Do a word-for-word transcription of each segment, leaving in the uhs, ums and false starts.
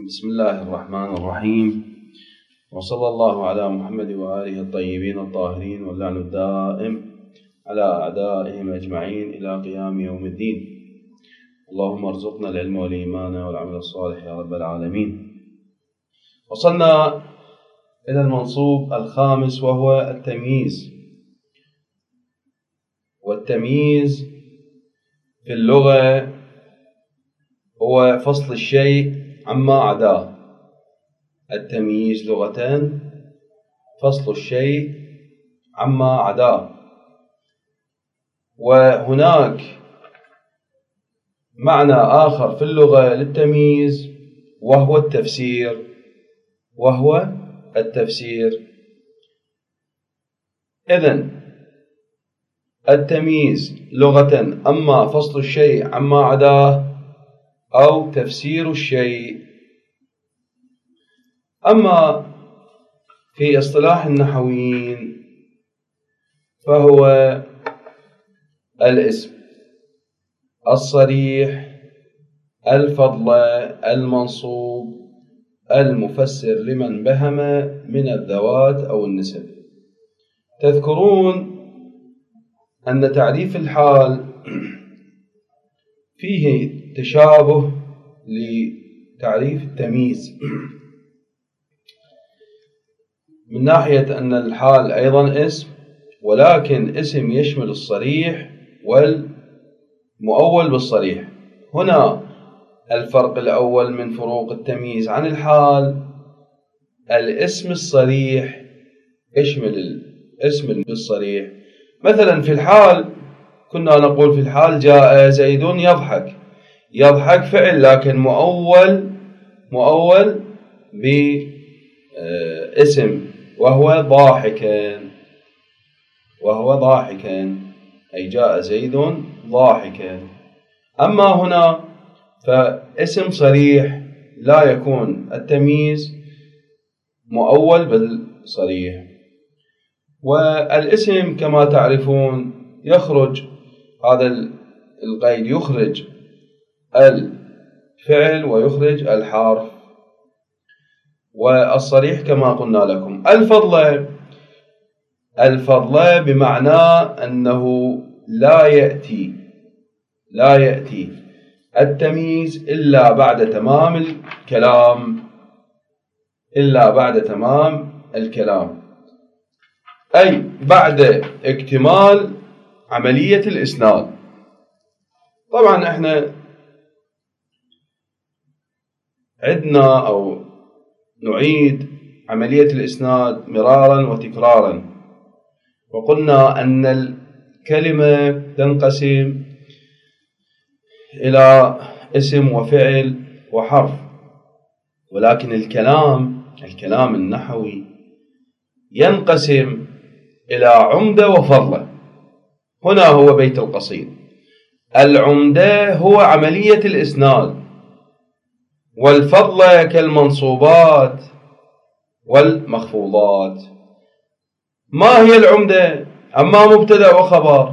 بسم الله الرحمن الرحيم، وصلى الله على محمد وآله الطيبين الطاهرين، واللعن الدائم على أعدائهم أجمعين إلى قيام يوم الدين. اللهم ارزقنا العلم والإيمان والعمل الصالح يا رب العالمين. وصلنا إلى المنصوب الخامس وهو التمييز. والتمييز في اللغة هو فصل الشيء عما عداه. التمييز لغة فصل الشيء عما عداه. وهناك معنى آخر في اللغة للتمييز وهو التفسير وهو التفسير إذن التمييز لغة أما فصل الشيء عما عداه أو تفسير الشيء. أما في اصطلاح النحويين فهو الاسم الصريح الفضل المنصوب المفسر لمن بهم من الذوات أو النسب. تذكرون أن تعريف الحال فيه تشابه لتعريف التمييز، من ناحية أن الحال أيضا اسم، ولكن اسم يشمل الصريح والمؤول بالصريح. هنا الفرق الأول من فروق التمييز عن الحال: الاسم الصريح يشمل الاسم بالصريح. مثلا في الحال كنا نقول في الحال جاء زيد يضحك. يضحك فعل لكن مؤول مؤول باسم وهو ضاحكا وهو ضاحكا أي جاء زيد ضاحكا. أما هنا فاسم صريح لا يكون التمييز مؤول بالصريح. والاسم كما تعرفون يخرج هذا القيد يخرج الفعل ويخرج الحرف. والصريح كما قلنا لكم. الفضل الفضل بمعنى أنه لا يأتي لا يأتي التمييز إلا بعد تمام الكلام إلا بعد تمام الكلام أي بعد اكتمال عملية الإسناد. طبعا احنا عدنا أو نعيد عملية الإسناد مرارا وتكرارا، وقلنا أن الكلمة تنقسم إلى اسم وفعل وحرف، ولكن الكلام الكلام النحوي ينقسم إلى عمدة وفضلة. هنا هو بيت القصيد. العمدة هو عملية الإسناد، والفضلة كالمنصوبات والمخفوضات. ما هي العمدة؟ أما مبتدأ وخبر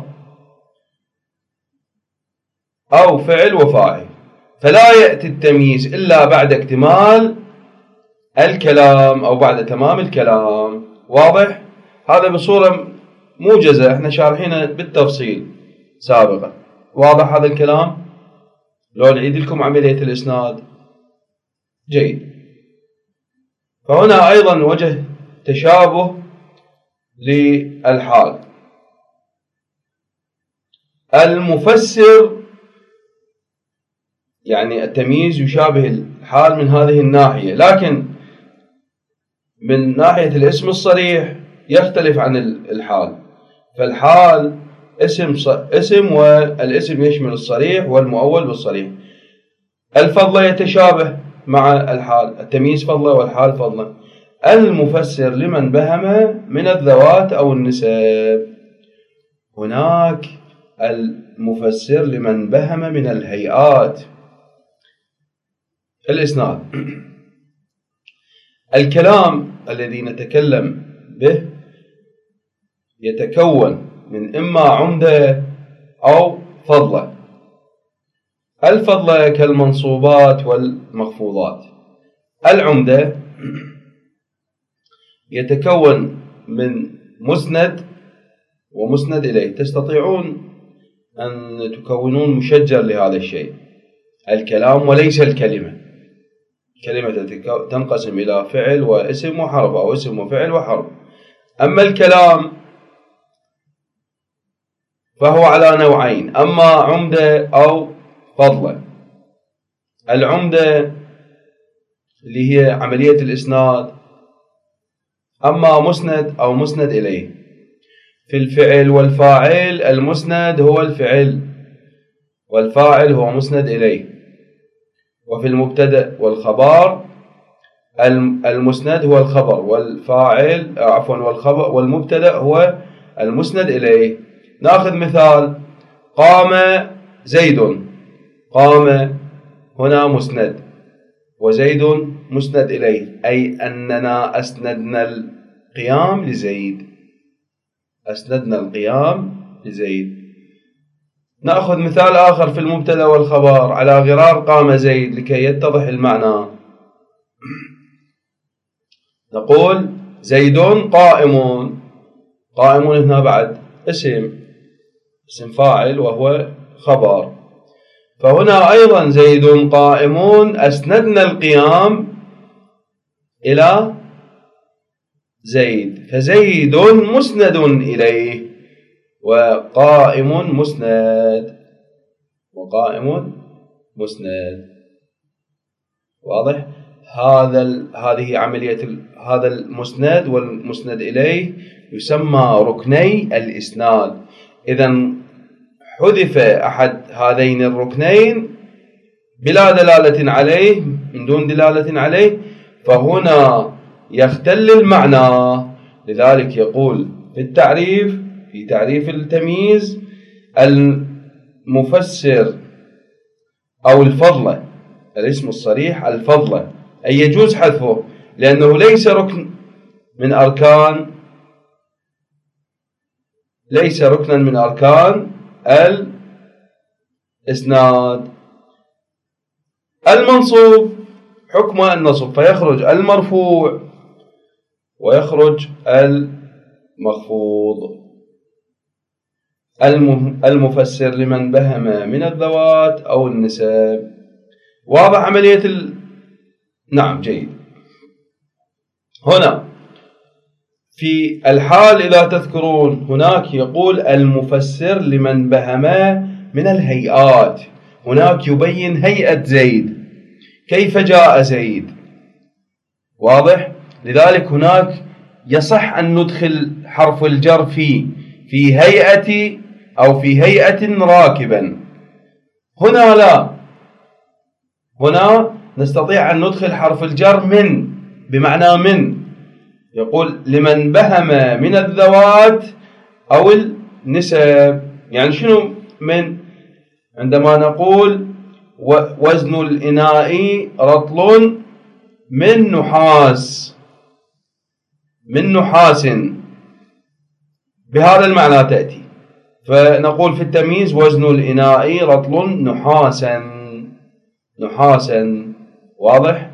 أو فعل وفاعل، فلا يأتي التمييز إلا بعد اكتمال الكلام أو بعد تمام الكلام. واضح؟ هذا بصورة موجزة، احنا شارحينه بالتفصيل سابقا. واضح هذا الكلام؟ لو نعيد لكم عملية الإسناد. جيد. فهنا أيضا وجه تشابه للحال. المفسر يعني التمييز يشابه الحال من هذه الناحية، لكن من ناحية الاسم الصريح يختلف عن الحال. فالحال اسم اسم والاسم يشمل الصريح والمؤول بالصريح. الفضل يتشابه مع الحال، التمييز فضله والحال فضله. المفسر لمن بهم من الذوات أو النسب. هناك المفسر لمن بهم من الهيئات. الإسناد الكلام الذي نتكلم به يتكون من إما عمدة أو فضلة. الفضلة كالمنصوبات والمخفوضات. العمدة يتكون من مسند ومسند إليه. تستطيعون أن تكونون مشجر لهذا الشيء، الكلام وليس الكلمة. كلمة تنقسم إلى فعل واسم وحرف، أو اسم وفعل وحرف. أما الكلام فهو على نوعين، أما عمدة أو فضلة. العمدة اللي هي عملية الإسناد، أما مسند أو مسند إليه. في الفعل والفاعل المسند هو الفعل، والفاعل هو مسند إليه. وفي المبتدأ والخبر المسند هو الخبر، والفاعل عفوا والخبر والمبتدأ هو المسند إليه. نأخذ مثال: قام زيد. قام هنا مسند، وزيد مسند إليه، أي أننا أسندنا القيام لزيد. أسندنا القيام لزيد. نأخذ مثال آخر في المبتدأ والخبر على غرار قام زيد لكي يتضح المعنى. نقول زيد قائم. قائم هنا بعد اسم اسم فاعل وهو خبر، فهنا أيضا زيد قائم أسندنا القيام إلى زيد، فزيد مسند إليه، وقائم مسند، وقائم مسند. واضح؟ هذا هذه عملية هذا المسند والمسند إليه يسمى ركني الإسناد. إذن حذف أحد هذين الركنين بلا دلالة عليه، من دون دلالة عليه، فهنا يختل المعنى. لذلك يقول في التعريف، في تعريف التمييز: المفسر أو الفضلة، الاسم الصريح الفضلة، أي يجوز حذفه لأنه ليس ركن من أركان ليس ركنا من أركان الإسناد. المنصوب حكم النصب، فيخرج المرفوع ويخرج المخفوض. المفسر لمن بهم من الذوات أو النسب. واضح عملية ال... نعم جيد. هنا في الحال إذا تذكرون هناك يقول المفسر لمن بهم من الهيئات، هناك يبين هيئة زيد، كيف جاء زيد. واضح؟ لذلك هناك يصح أن ندخل حرف الجر في في هيئة أو في هيئة راكبا. هنا لا، هنا نستطيع أن ندخل حرف الجر من، بمعنى من. يقول لمن بهم من الذوات أو النسب. يعني شنو من؟ عندما نقول وزن الإناء رطل من نحاس، من نحاس، بهذا المعنى تأتي. فنقول في التمييز وزن الإناء رطل نحاسا، نحاسا. واضح؟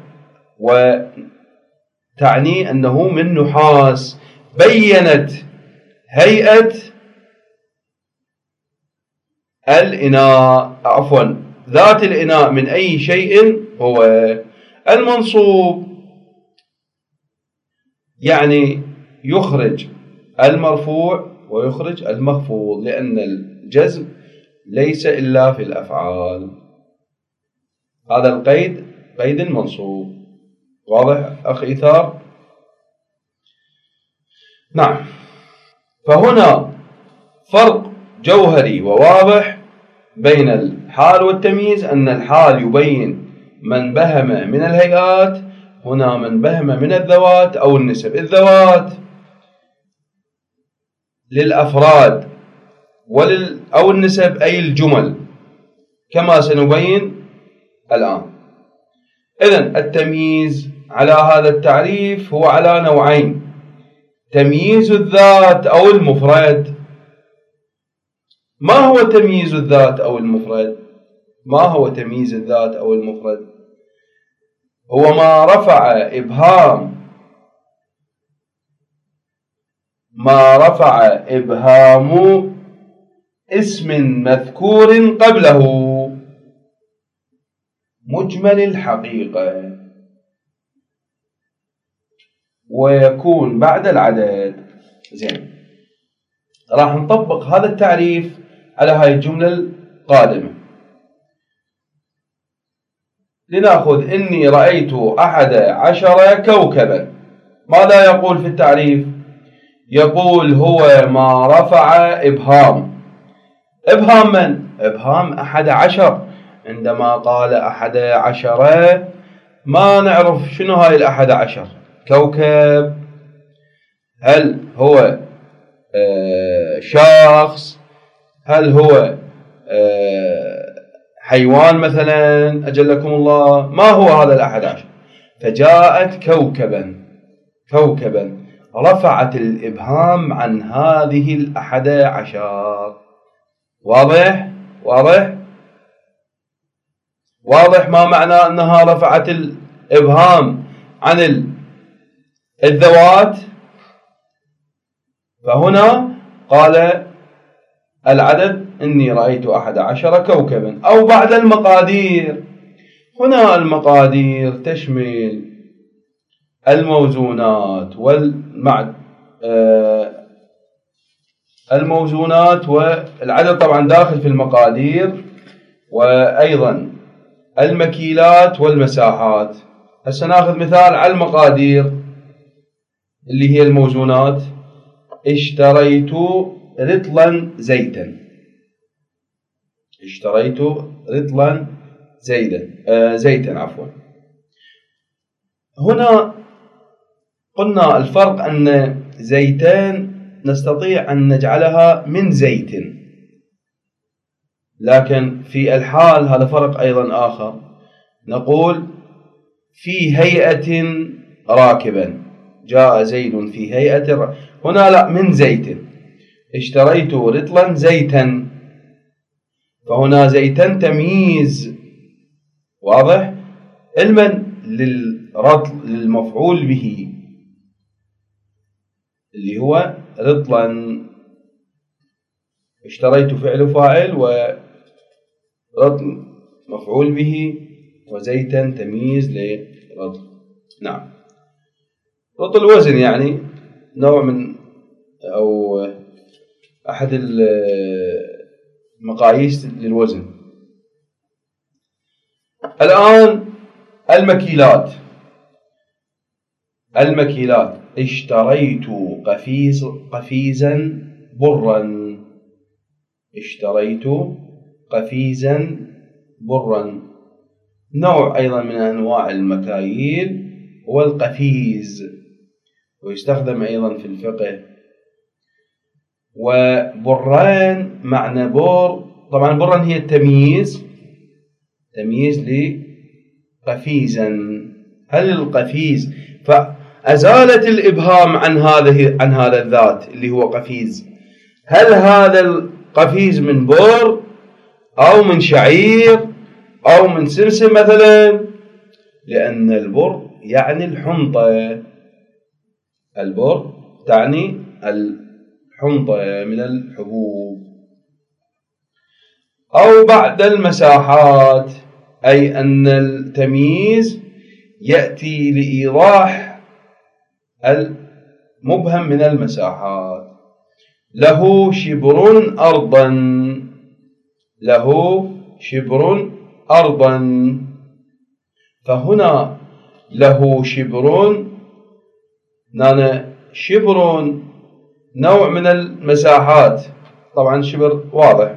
وتعني أنه من نحاس. بينت هيئة الإناء، عفوا ذات الإناء من أي شيء هو. المنصوب يعني يخرج المرفوع ويخرج المخفوض، لأن الجزم ليس إلا في الأفعال. هذا القيد قيد المنصوب. واضح أخي إيثار؟ نعم. فهنا فرق جوهري وواضح بين الحال والتمييز، أن الحال يبين من بهم من الهيئات، هنا من بهم من الذوات أو النسب. الذوات للأفراد ولل أو النسب أي الجمل، كما سنبين الآن. إذن التمييز على هذا التعريف هو على نوعين: تمييز الذات أو المفرد. ما هو تمييز الذات أو المفرد؟ ما هو تمييز الذات أو المفرد؟ هو ما رفع إبهام ما رفع إبهام اسم مذكور قبله مجمل الحقيقة ويكون بعد العدد. زين، راح نطبق هذا التعريف على هاي الجملة القادمة. لنأخذ إني رأيت أحد عشر كوكبا. ماذا يقول في التعريف؟ يقول هو ما رفع إبهام. إبهام من؟ إبهام أحد عشر. عندما قال أحد عشر ما نعرف شنو هاي الأحد عشر كوكب. هل هو شخص؟ هل هو حيوان مثلا؟ أجلكم الله، ما هو هذا الأحد عشر؟ فجاءت كوكبا كوكبا رفعت الإبهام عن هذه الأحد عشر. واضح؟ واضح؟ واضح ما معنى أنها رفعت الإبهام عن الذوات؟ فهنا قال العدد إني رأيت أحد عشر كوكبا. أو بعد المقادير. هنا المقادير تشمل الموزونات والمعد آه الموزونات والعدد طبعا داخل في المقادير، وأيضا المكيلات والمساحات. هسه ناخذ مثال على المقادير اللي هي الموزونات. اشتريت رطلا زيتا. اشتريت رطلا زيتا آه زيتا عفوا. هنا قلنا الفرق أن زيتان نستطيع أن نجعلها من زيت، لكن في الحال هذا فرق أيضا آخر. نقول في هيئة راكبا، جاء زيد في هيئة را... هنا لا، من زيت. اشتريت رطلا زيتا، فهنا زيتا تمييز. واضح؟ علما للرطل للمفعول به اللي هو رطلا. اشتريت فعل فاعل ورطل مفعول به وزيتا تمييز لرطل. نعم، رطل وزن يعني نوع من أو أحد المقاييس للوزن. الآن المكيلات. المكيلات اشتريت قفيز قفيزا برا. اشتريت قفيزا برا. نوع أيضا من أنواع المكاييل هو القفيز، ويستخدم أيضا في الفقه. وبران معنى بر، طبعا برا هي التمييز، تمييز لقفيزا. هل القفيز فأزالت الإبهام عن هذه عن هذا الذات اللي هو قفيز. هل هذا القفيز من بر أو من شعير أو من سمسم مثلا؟ لأن البر يعني الحنطة. البر تعني الحنطة من الحبوب. أو بعد المساحات، أي أن التمييز يأتي لإيضاح المبهم من المساحات. له شبر أرضا. له شبر أرضا. فهنا له شبر، نانا شبر نوع من المساحات، طبعا شبر واضح.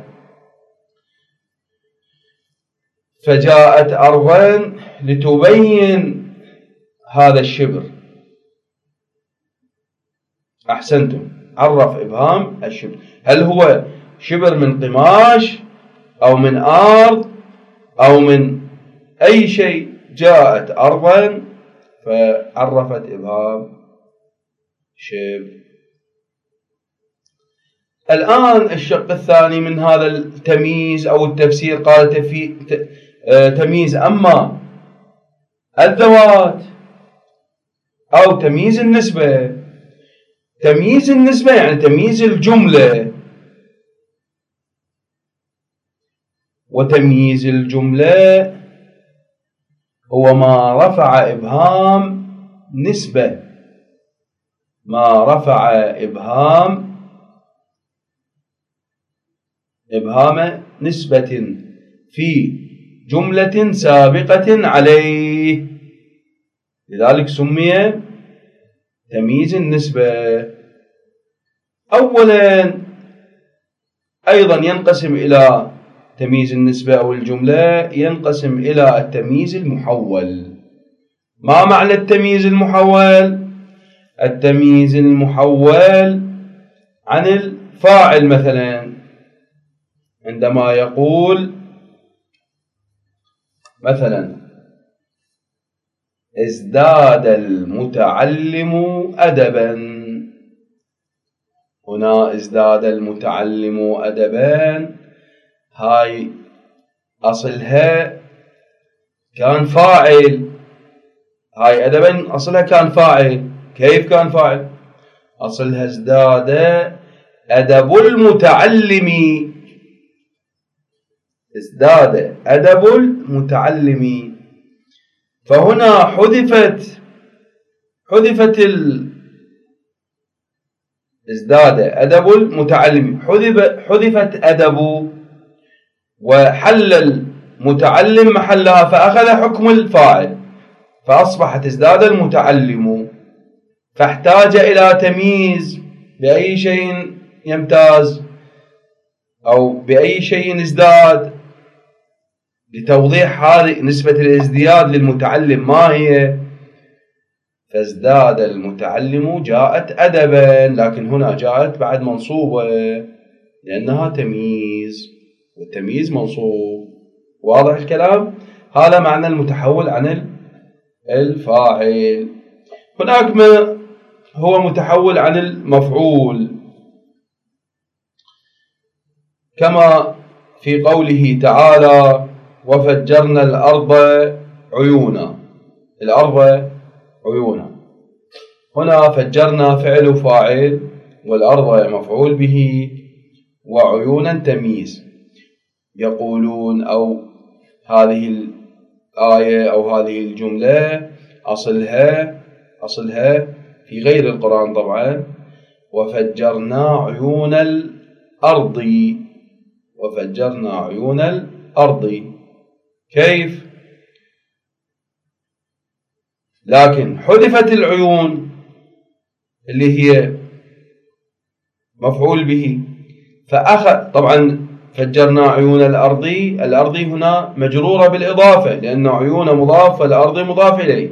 فجاءت أرضا لتبين هذا الشبر. أحسنتم، عرف إبهام الشبر. هل هو شبر من قماش أو من أرض أو من أي شيء؟ جاءت أرضا فعرفت إبهام شبر. الآن الشق الثاني من هذا التمييز أو التفسير، قال تمييز. أما الذوات أو تمييز النسبة. تمييز النسبة يعني تمييز الجملة، وتمييز الجملة هو ما رفع إبهام نسبة، ما رفع إبهام إبهام نسبة في جملة سابقة عليه، لذلك سمي تمييز النسبة. أولا أيضا ينقسم إلى تمييز النسبة أو الجملة، ينقسم إلى التمييز المحول. ما معنى التمييز المحول؟ التمييز المحول عن الفاعل، مثلا عندما يقول مثلا ازداد المتعلم أدبا، هنا ازداد المتعلم أدبا هاي أصلها كان فاعل، هاي أدبا أصلها كان فاعل. كيف كان فاعل؟ أصلها ازداد أدب المتعلم، ازداد أدب المتعلم. فهنا حذفت حذفت ال... ازداد أدب المتعلم، حذف حذفت أدب، وحل المتعلم محلها، فأخذ حكم الفاعل، فأصبحت ازداد المتعلم. فاحتاج إلى تمييز بأي شيء يمتاز أو بأي شيء ازداد، لتوضيح هذه نسبة الازدياد للمتعلم ما هي. فازداد المتعلم جاءت أدبا، لكن هنا جاءت بعد منصوبة لأنها تمييز، والتمييز منصوب. واضح الكلام؟ هذا معنى المتحول عن الفاعل. هناك ما هو متحول عن المفعول، كما في قوله تعالى وفجرنا الأرض عيونا. الأرض عيونا، هنا فجرنا فعل فاعل، والأرض مفعول به، وعيونا تمييز. يقولون أو هذه الآية أو هذه الجملة أصلها أصلها في غير القرآن طبعا وفجرنا عيون الأرض، وفجرنا عيون الأرض. كيف؟ لكن حذفت العيون اللي هي مفعول به، فأخذ طبعا فجرنا عيون الأرض، الأرض هنا مجرورة بالإضافة لأن عيون مضاف والأرض مضاف إليه،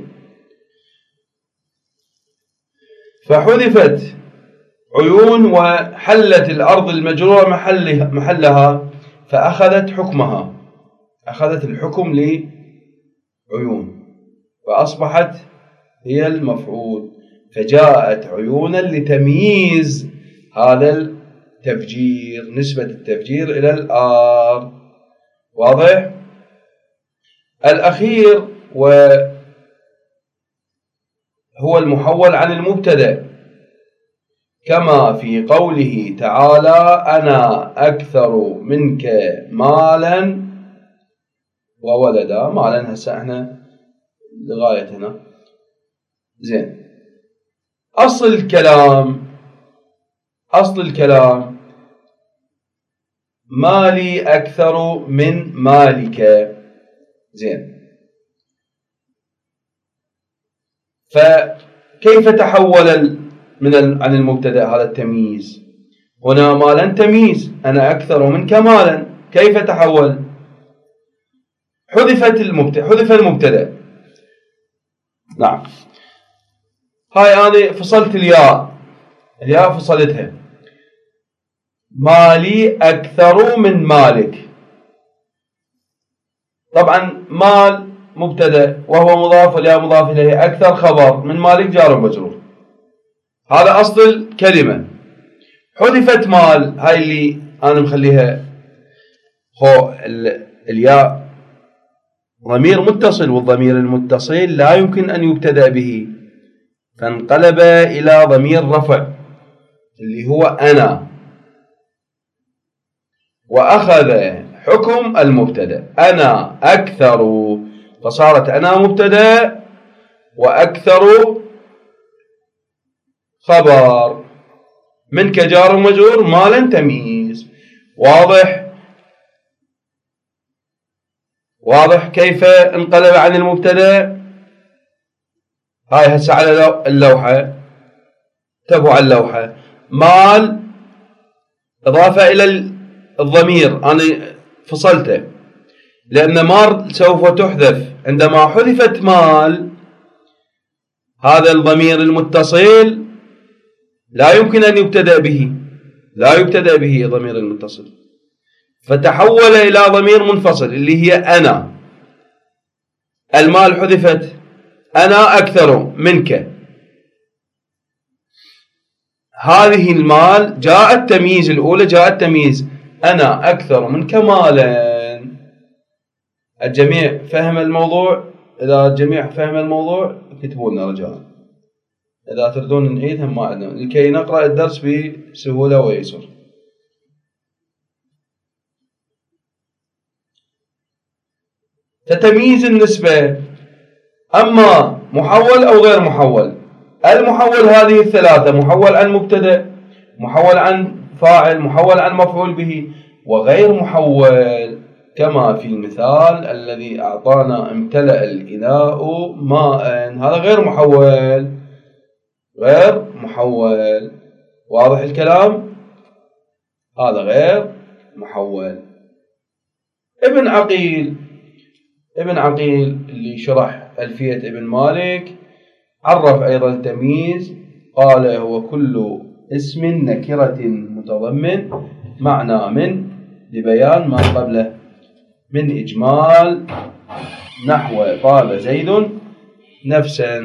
فحذفت عيون وحلت الأرض المجرورة محلها، فأخذت حكمها، أخذت الحكم لعيون، فأصبحت هي المفعول، فجاءت عيونا لتمييز هذا التفجير، نسبة التفجير إلى الآر. واضح؟ الأخير وهو المحول عن المبتدأ، كما في قوله تعالى أنا أكثر منك مالا وولدا. مالا هسه احنا لغاية هنا زين. أصل الكلام أصل الكلام مالي أكثر من مالك. زين، فكيف تحول من عن المبتدأ هذا التمييز؟ هنا مالا تمييز، أنا أكثر منك مالا، كيف تحول؟ حذفت المبتدأ، حذف المبتدأ. نعم، هاي أنا فصلت الياء، الياء فصلتها، مالي أكثر من مالك. طبعا مال مبتدأ وهو مضاف والياء مضاف إليه، أكثر خبر، من مالك جار ومجرور، هذا أصل الكلمة. حذفت مال، هاي اللي أنا مخليها خو الياء ضمير متصل، والضمير المتصل لا يمكن أن يبتدأ به، فانقلب إلى ضمير رفع اللي هو أنا، وأخذ حكم المبتدأ. أنا أكثر، فصارت أنا مبتدأ وأكثر خبر، من كجار ومجرور مالا تمييز. واضح؟ واضح كيف انقلب عن المبتدأ؟ هاي هسه على اللوحة، انتبهوا على اللوحة. مال إضافة إلى الضمير، أنا فصلته لأن مال سوف تحذف. عندما حذفت مال، هذا الضمير المتصل لا يمكن أن يبتدأ به، لا يبتدأ به ضمير المتصل، فتحول إلى ضمير منفصل اللي هي أنا. المال حذفت، أنا أكثر منك. هذه المال جاء التمييز الأولى، جاء التمييز أنا أكثر منك مالا. الجميع فهم الموضوع؟ إذا الجميع فهم الموضوع اكتبوا لنا رجاء، إذا تردون نعيدها ما عندنا، لكي نقرأ الدرس بسهولة ويسر. تتمييز النسبة، أما محول أو غير محول. المحول هذه الثلاثة: محول عن مبتدأ، محول عن فاعل، محول عن مفعول به. وغير محول كما في المثال الذي أعطانا امتلأ الإناء ماء، هذا غير محول، غير محول. واضح الكلام؟ هذا غير محول. ابن عقيل، ابن عقيل اللي شرح ألفية ابن مالك عرف أيضا التمييز، قال هو كل اسم نكرة متضمن معنى من لبيان ما قبله من إجمال، نحو طاب زيد نفسا،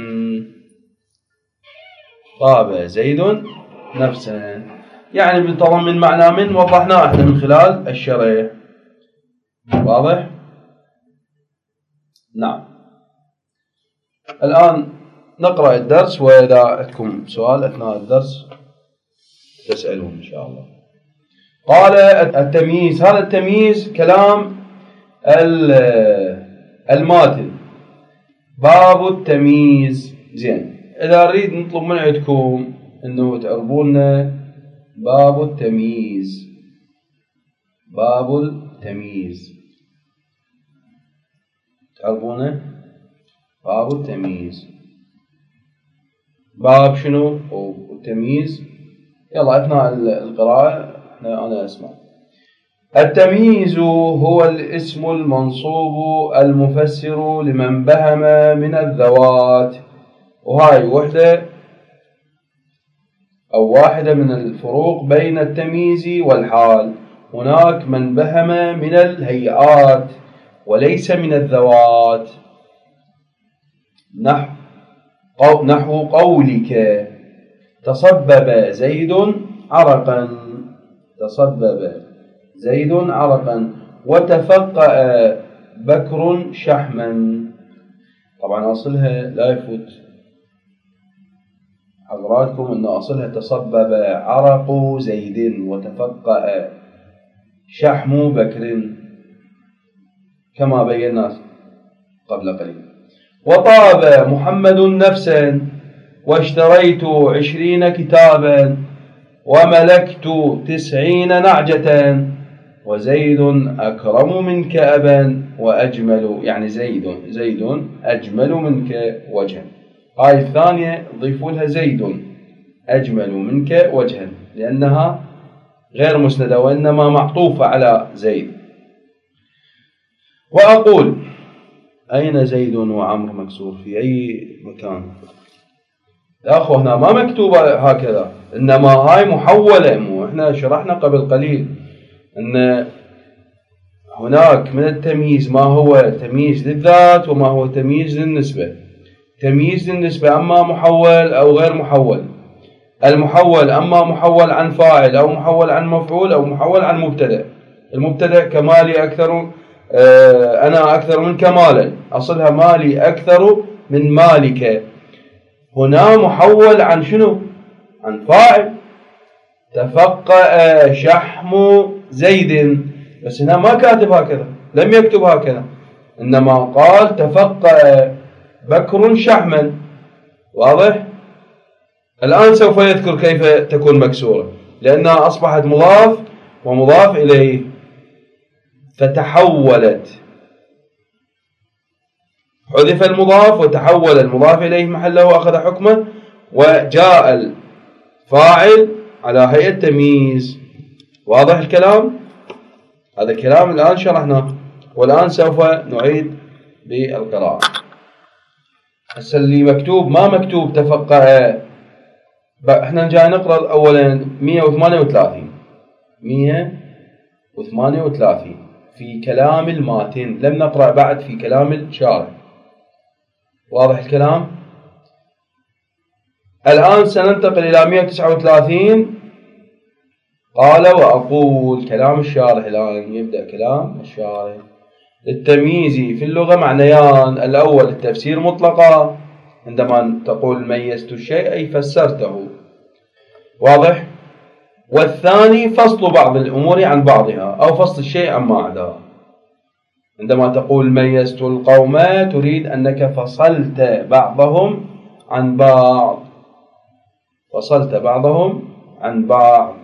طاب زيد نفسا، يعني متضمن معنى من، وضحناه احنا من خلال الشرح. واضح؟ نعم. الآن نقرأ الدرس، وإذا عندكم سؤال أثناء الدرس تسألون إن شاء الله. قال التمييز، هذا التمييز كلام الماتن، باب التمييز. زين، إذا نريد نطلب من عندكم أنه تعربون باب التمييز، باب التمييز، تعرفونه باب التمييز. باب شنو والتمييز؟ يلا أثناء القراءة أنا أسمع. التمييز هو الاسم المنصوب المفسر لمن بهم من الذوات، وهاي وحدة أو واحدة من الفروق بين التمييز والحال. هناك من بهم من الهيئات وليس من الذوات، نحو نحو قولك تصبب زيد عرقا، تصبب زيد عرقا، وتفقأ بكر شحما. طبعا أصلها لا يفوت حضراتكم أن أصلها تصبب عرق زيد وتفقأ شحم بكر كما بينا قبل قليل. وطاب محمد نفسا واشتريت عشرين كتابا وملكت تسعين نعجة وزيد أكرم منك أبا وأجمل، يعني زيد زيد أجمل منك وجها. هاي الثانية ضيفوا لها زيد أجمل منك وجها، لأنها غير مسندة وإنما معطوفة على زيد. وأقول أين زيد وعمر مكسور في أي مكان؟ يا أخو هنا ما مكتوبة هكذا، إنما هاي محولة. مو إحنا شرحنا قبل قليل أن هناك من التمييز ما هو تمييز للذات وما هو تمييز للنسبة. تمييز للنسبة أما محول أو غير محول. المحول أما محول عن فاعل أو محول عن مفعول أو محول عن مبتدأ. المبتدأ كمالي أكثر آه أنا أكثر منك مالا، أصلها مالي أكثر من مالك. هنا محول عن شنو؟ عن فاعل. تفقأ شحم زيد، بس هنا ما كاتب هكذا، لم يكتب هكذا، إنما قال تفقأ بكر شحما. واضح؟ الآن سوف يذكر كيف تكون مكسورة، لأنها أصبحت مضاف ومضاف إليه، فتحولت، حذف المضاف وتحول المضاف إليه محله وأخذ حكمه، وجاء الفاعل على هيئة تمييز. واضح الكلام؟ هذا الكلام الآن شرحناه، والآن سوف نعيد بالقراءة. هسه اللي مكتوب ما مكتوب تفقأ، احنا جاي نقرأ أولا مئة وثمانية وثلاثين مئة وثمانية وثلاثين في كلام الماتن، لم نقرأ بعد في كلام الشارح. واضح الكلام؟ الآن سننتقل إلى مئة وتسعة وثلاثين. قال وأقول كلام الشارح. الآن يبدأ كلام الشارح. التمييز في اللغة معنيان: الأول التفسير مطلقا، عندما تقول ميزت الشيء أي فسرته. واضح؟ والثاني فصل بعض الأمور عن بعضها، أو فصل الشيء عما عداه. عندما تقول ميزت القوم تريد أنك فصلت بعضهم عن بعض، فصلت بعضهم عن بعض.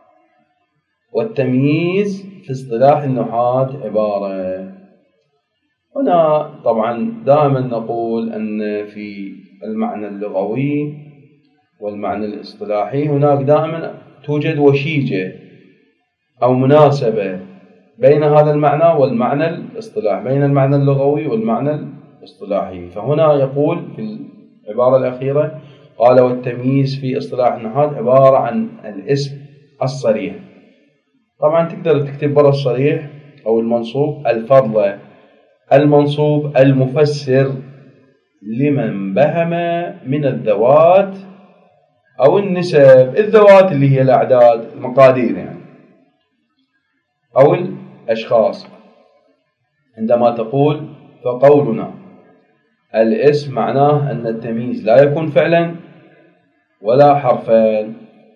والتمييز في اصطلاح النحاة عبارة، هنا طبعا دائما نقول أن في المعنى اللغوي والمعنى الاصطلاحي هناك دائما توجد وشيجة أو مناسبة بين هذا المعنى والمعنى الاصطلاحي، بين المعنى اللغوي والمعنى الاصطلاحي. فهنا يقول في العبارة الأخيرة قال والتمييز في اصطلاح النحاة عبارة عن الاسم الصريح. طبعا تقدر تكتب برا الصريح أو المنصوب الفضل، المنصوب المفسر لمن بهم من الذوات أو النسب. الذوات اللي هي الأعداد، المقادير يعني، أو الأشخاص. عندما تقول فقولنا الاسم معناه أن التمييز لا يكون فعلا ولا حرفا.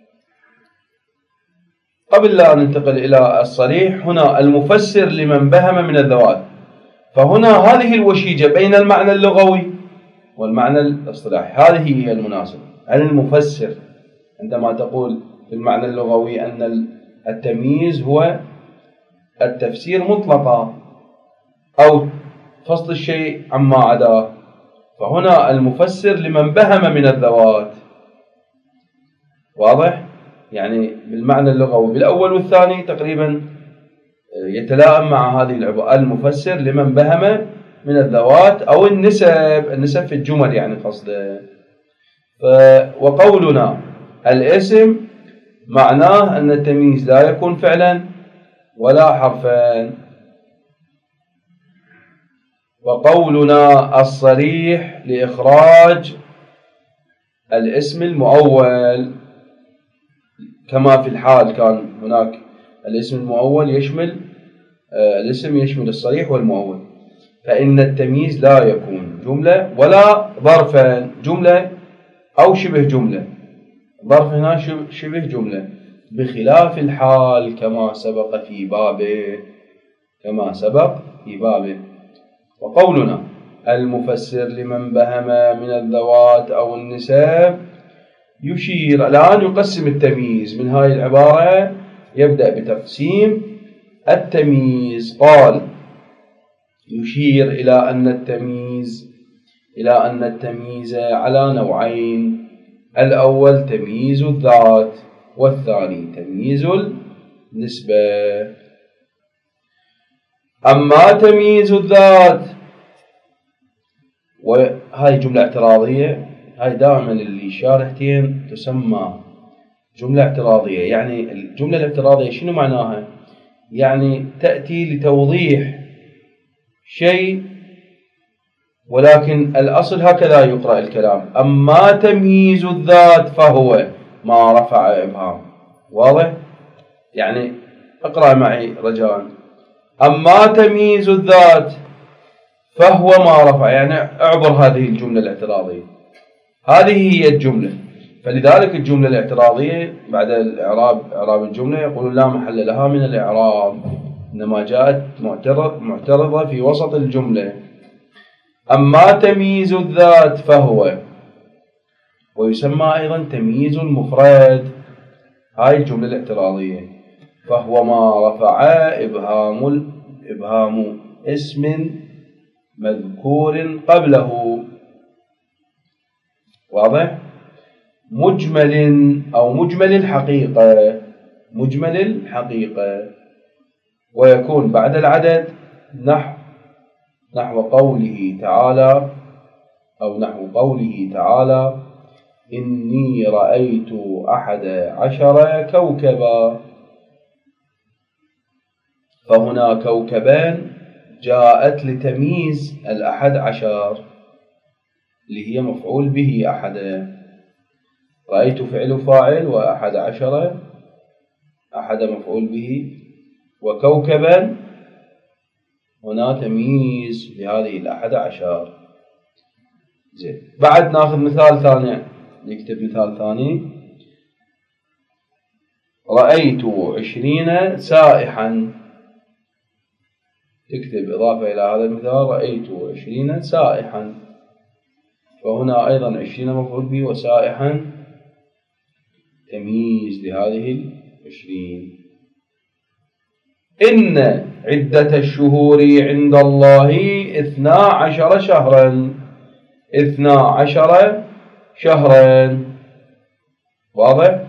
قبل لا ننتقل إلى الصريح، هنا المفسر لمن بهم من الذوات، فهنا هذه الوشيجة بين المعنى اللغوي والمعنى الاصطلاحي، هذه هي المناسبة. المفسر عندما تقول في المعنى اللغوي أن التمييز هو التفسير مطلقا أو فصل الشيء عما عداه، فهنا المفسر لمن بهم من الذوات. واضح؟ يعني بالمعنى اللغوي بالأول والثاني تقريبا يتلائم مع هذه العبارة، المفسر لمن بهم من الذوات أو النسب، النسب في الجمل يعني قصده. وقولنا الاسم معناه أن التمييز لا يكون فعلا ولا حرفا. وقولنا الصريح لإخراج الاسم المؤول، كما في الحال كان هناك الاسم المؤول يشمل آه الاسم يشمل الصريح والمؤول، فإن التمييز لا يكون جملة ولا ظرفا، جملة أو شبه جملة. ظرف هنا شبه جملة، بخلاف الحال كما سبق في بابه، كما سبق في بابه. وقولنا المفسر لمن بهم من الذوات أو النسب يشير، الآن يقسم التمييز من هذه العبارة، يبدأ بتقسيم التمييز. قال يشير إلى أن التمييز إلى أن التمييز على نوعين: الأول تمييز الذات، والثاني تمييز النسبة. أما تمييز الذات، وهذه جملة اعتراضية، هاي دائما اللي شارحتين تسمى جملة اعتراضية. يعني الجملة الاعتراضية شنو معناها؟ يعني تأتي لتوضيح شيء، ولكن الأصل هكذا يقرأ الكلام. أما تمييز الذات فهو ما رفع إبهام. واضح؟ يعني اقرأ معي رجاء. أما تمييز الذات فهو ما رفع، يعني اعبر هذه الجملة الاعتراضية، هذه هي الجملة. فلذلك الجملة الاعتراضية بعد الإعراب إعراب الجملة يقولون لا محل لها من الإعراب، إنما جاءت معترضة في وسط الجملة. أما تمييز الذات فهو، ويسمى أيضا تمييز المفرد، هاي الجملة الاعتراضية، فهو ما رفع إبهام إبهام اسم مذكور قبله، واضح؟ مجمل أو مجمل الحقيقة، مجمل الحقيقة، ويكون بعد العدد نحو نحو قوله تعالى أو نحو قوله تعالى إني رأيت أحد عشر كوكبا. فهنا كوكبان جاءت لتمييز الأحد عشر اللي هي مفعول به أحد، رأيت فعل فاعل وأحد عشر أحد مفعول به، وكوكبا هنا تمييز لهذه الأحد عشر. زين، بعد ناخذ مثال ثاني، نكتب مثال ثاني. رأيت عشرين سائحا، تكتب إضافة إلى هذا المثال رأيت عشرين سائحا، فهنا أيضا عشرين مفعول به وسائحا تمييز لهذه العشرين. إن عدة الشهور عند الله اثنا عشر شهرا، اثنا عشر شهرا، واضح؟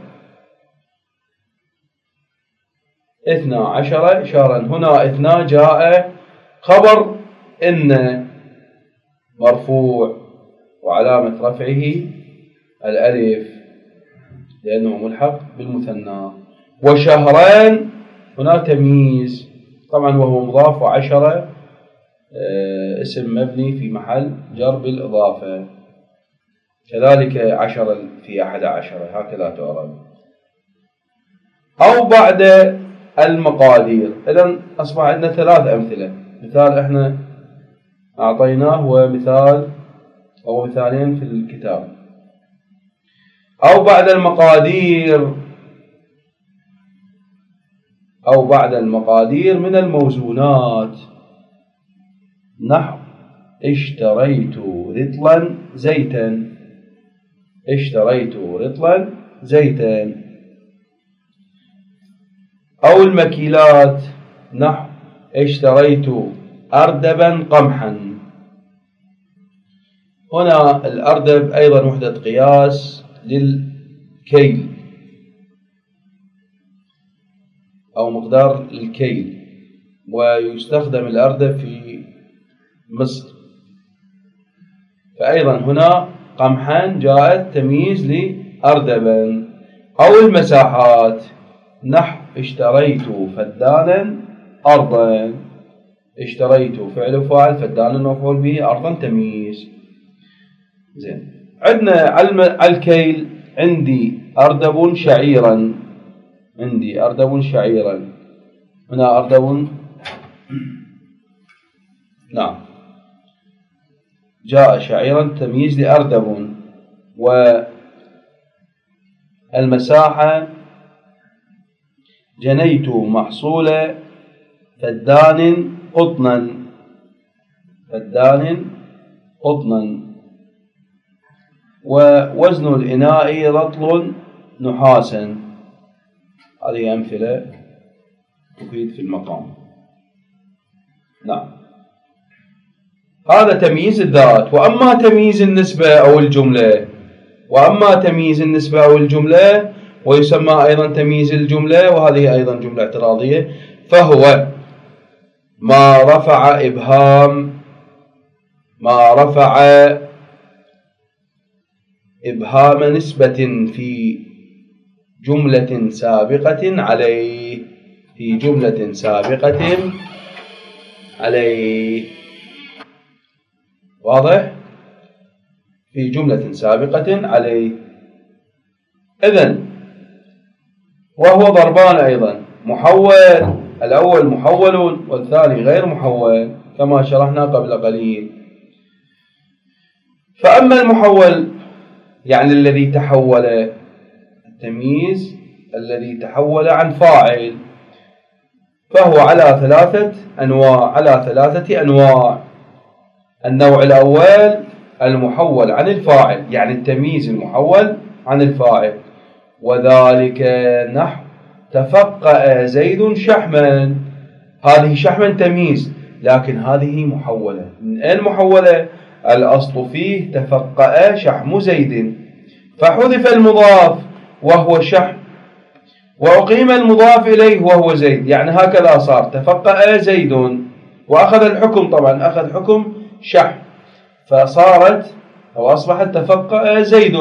اثنا عشر شهرا، هنا اثنا جاء خبر إن مرفوع وعلامة رفعه الألف لأنه ملحق بالمثنى، وشهران هنا تمييز طبعا وهو مضاف، وعشرة اسم مبني في محل جر بالإضافة، كذلك عشرة في أحد عشر، هكذا تعرب. أو بعد المقادير. إذن أصبح عندنا ثلاث أمثلة، مثال إحنا أعطيناه ومثال أو مثالين في الكتاب. أو بعد المقادير، أو بعد المقادير من الموزونات، نحو اشتريت رطلا زيتا، اشتريت رطلا زيتا. أو المكيلات، نحو اشتريت أردبا قمحا. هنا الأردب أيضا وحدة قياس للكيل أو مقدار الكيل، ويستخدم الأردب في مصر، فأيضا هنا قمحا جاءت تمييز لأردبا. أو المساحات، نحو اشتريت فدانا أرضا، اشتريت فعل فاعل، فدانا مفعول به، أرضا تمييز. زين، عندنا على الكيل عندي أردب شعيرا، عندي أردب شعيرا، هنا أردب نعم جاء شعيرا تمييز لأردب. والمساحة جنيت محصول فدان قطنا، فدان قطنا. ووزن الإناء رطل نحاسا. هذه أمثلة تفيد في المقام. نعم، هذا تمييز الذات. وأما تمييز النسبة أو الجملة، وأما تمييز النسبة أو الجملة ويسمى أيضا تمييز الجملة، وهذه أيضا جملة اعتراضية، فهو ما رفع إبهام ما رفع إبهام نسبة في جملة سابقة عليه، في جملة سابقة عليه، واضح؟ في جملة سابقة عليه. إذن وهو ضربان أيضا، محول الأول محول والثاني غير محول كما شرحنا قبل قليل. فأما المحول يعني الذي تحول، التمييز الذي تحول عن فاعل، فهو على ثلاثة أنواع على ثلاثة أنواع. النوع الأول المحول عن الفاعل، يعني التمييز المحول عن الفاعل، وذلك نحو تفقأ زيد شحما. هذه شحما تمييز، لكن هذه محولة. من أين محولة؟ الأصل فيه تفقأ شحم زيد، فحذف المضاف وهو شحم، وأقيم المضاف إليه وهو زيد، يعني هكذا صار تفقأ زيد وأخذ الحكم، طبعا أخذ حكم شحم، فصارت أو أصبحت تفقأ زيد.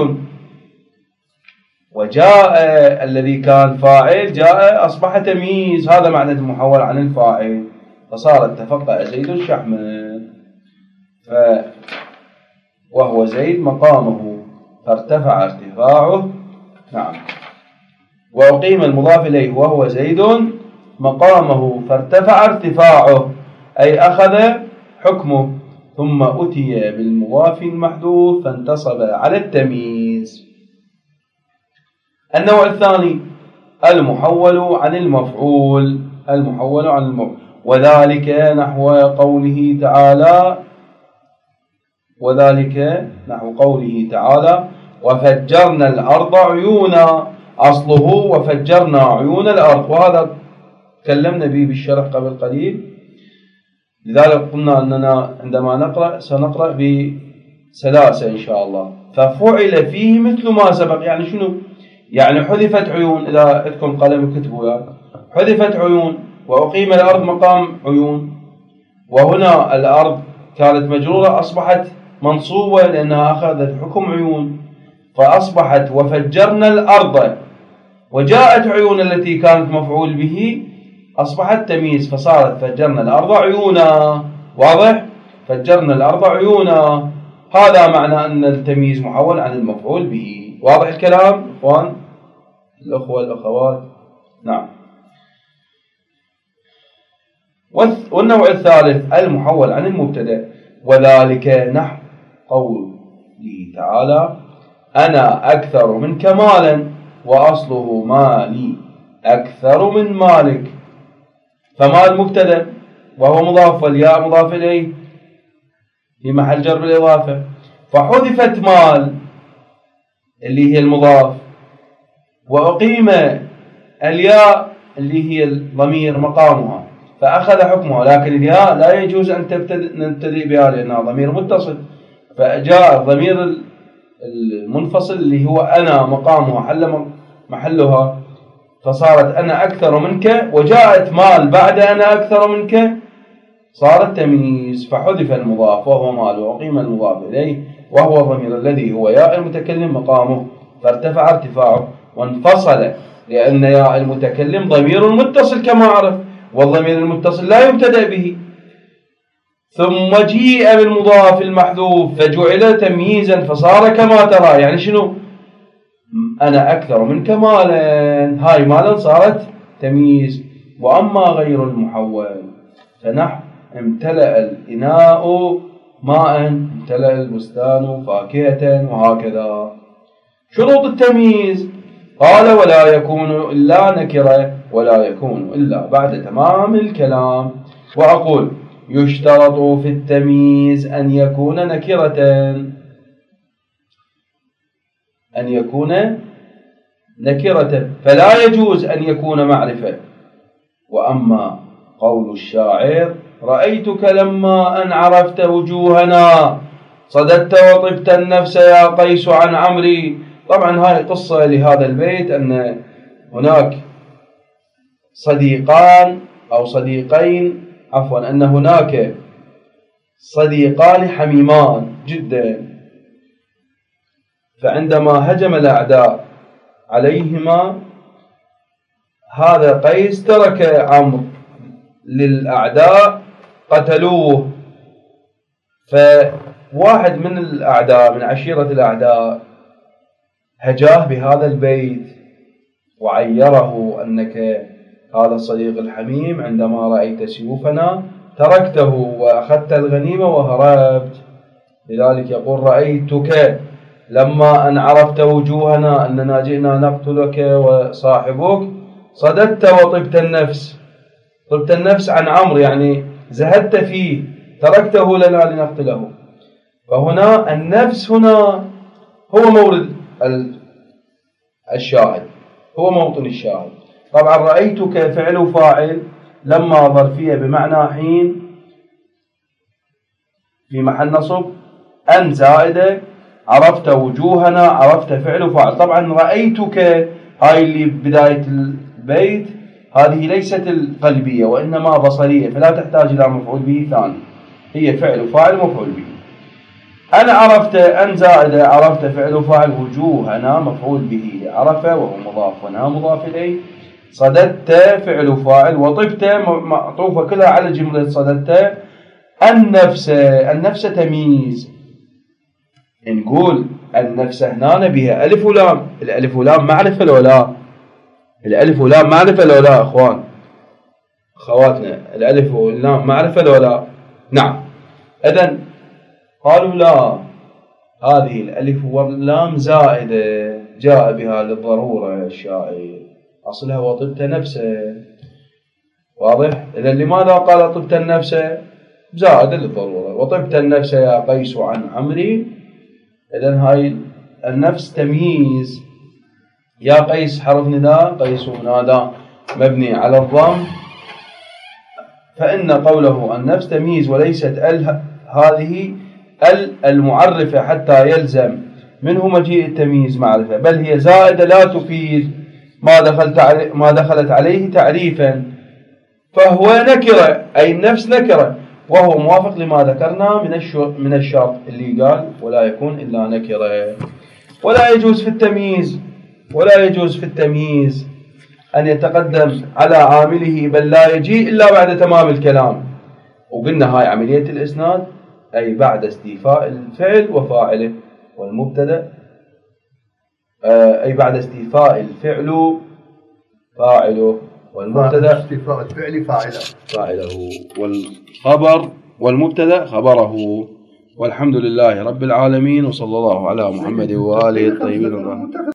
وجاء الذي كان فاعل جاء أصبح تمييز، هذا معنى المحول عن الفاعل، فصارت تفقأ زيد شحما، ف وهو زيد مقامه فارتفع ارتفاعه. نعم. وأقيم المضاف إليه وهو زيد مقامه فارتفع ارتفاعه، أي أخذ حكمه، ثم أتي بالمضاف المحذوف فانتصب على التمييز. النوع الثاني المحول عن المفعول، المحول عن المفعول، وذلك نحو قوله تعالى وذلك نحو قوله تعالى وفجرنا الأرض عيونا، أصله وفجرنا عيون الأرض، وهذا تكلمنا به بالشرح قبل قليل، لذلك قلنا أننا عندما نقرأ سنقرأ بسلاسة إن شاء الله. ففعل فيه مثل ما سبق، يعني شنو؟ يعني حذفت عيون، إذا عندكم قلم اكتبوا يعني حذفت عيون وأقيم الأرض مقام عيون، وهنا الأرض كانت مجرورة أصبحت منصوبة لأنها أخذت حكم عيون، فأصبحت وفجرنا الأرض، وجاءت عيون التي كانت مفعول به أصبحت تمييز، فصارت فجرنا الأرض عيونا. واضح؟ فجرنا الأرض عيونا، هذا معنى أن التمييز محول عن المفعول به. واضح الكلام إخوان الأخوة الأخوات؟ نعم. والنوع الثالث المحول عن المبتدأ، وذلك نحو قوله تعالى أنا أكثر منك مالا، وأصله مالي أكثر من مالك، فمال مبتدأ وهو مضاف، والياء مضاف إليه في محل جر بالإضافة، فحذفت مال اللي هي المضاف، وأقيم الياء اللي هي الضمير مقامها فأخذ حكمها، لكن الياء لا يجوز أن نبتدئ بها لأنها ضمير متصل، فجاء الضمير المنفصل اللي هو أنا مقامها حل محلها، فصارت أنا أكثر منك، وجاءت مال بعد أنا أكثر منك صارت تمييز، فحذف المضاف وهو مال، وأقيم المضاف إليه وهو الضمير الذي هو ياء المتكلم مقامه فارتفع ارتفاعه، وانفصل لأن ياء المتكلم ضمير متصل كما عرف، والضمير المتصل لا يبتدأ به. ثم جيء بالمضاف المحذوف فجعل تمييزا فصار كما ترى، يعني شنو؟ أنا أكثر منك مالا، هاي مالا صارت تمييز. وأما غير المحول فنحو امتلأ الإناء ماء، امتلأ البستان فاكهة، وهكذا. شروط التمييز قال ولا يكون إلا نكرة، ولا يكون إلا بعد تمام الكلام. وأقول يشترط في التمييز أن يكون نكرة، أن يكون نكرة، فلا يجوز أن يكون معرفة. وأما قول الشاعر رأيتك لما أن عرفت وجوهنا صددت وطبت النفس يا قيس عن عمري. طبعا هاي قصة لهذا البيت، أن هناك صديقان أو صديقين عفوا أن هناك صديقان حميمان جدا، فعندما هجم الأعداء عليهما هذا قيس ترك عمرو للأعداء قتلوه، فواحد من الأعداء من عشيرة الأعداء هجاه بهذا البيت وعيره أنك هذا الصديق الحميم عندما رأيت سيوفنا تركته وأخذت الغنيمة وهربت. لذلك يقول رأيتك لما أن عرفت وجوهنا أننا جئنا نقتلك وصاحبك صددت وطبت النفس. طبت النفس عن عمرو يعني زهدت فيه، تركته لنا لنقتله. فهنا النفس هنا هو مورد الشاهد، هو موطن الشاهد. طبعا رأيتك فعل فاعل لما ظرفية بمعنى حين في محل نصب، أن زائدة، عرفت وجوهنا، عرفت فعل فاعل. طبعا رأيتك هاي اللي بداية البيت هذه ليست القلبية وإنما بصرية، فلا تحتاج إلى مفعول به ثاني، هي فعل فاعل مفعول به. أنا عرفت أن زائدة، عرفت فعل فاعل، وجوهنا مفعول به، عرف وهو مضاف ونها مضاف إليه، صددت فعل فاعل، وطبت معطوفة كلها على جملة صددت. النفس، النفس تمييز. نقول النفس هنا بها ألف ولام، الألف ولام معرفة لو لا؟ الألف ولام معرفة لو لا أخوان أخواتنا؟ الألف واللام معرفة لو لا؟ نعم. إذن قالوا لا، هذه الألف واللام زائدة جاء بها للضرورة الشاعر، أصلها وطبت نفسه. واضح؟ إذن لماذا قال طبت النفس؟ زائدة للضرورة. وطبت النفس يا قيس عن عمري. إذن هاي النفس تمييز. يا قيس حرف نداء، قيس منادى مبني على الضم، فإن قوله النفس تمييز وليست ال هذه ال المعرفة حتى يلزم منه مجيء التمييز معرفة، بل هي زائدة لا تفيد ما دخلت علي ما دخلت عليه تعريفا، فهو نكرة، أي النفس نكرة، وهو موافق لما ذكرنا من من الشرط اللي قال ولا يكون إلا نكرة. ولا يجوز في التمييز ولا يجوز في التمييز أن يتقدم على عامله، بل لا يجيء إلا بعد تمام الكلام. وقلنا هاي عملية الإسناد، أي بعد استيفاء الفعل وفاعله والمبتدأ، أي بعد استيفاء الفعل فاعله والمبتدأ استيفاء الفعل فاعله فاعله والخبر والمبتدأ خبره. والحمد لله رب العالمين، وصلى الله على محمد وآله الطيبين الطاهرين.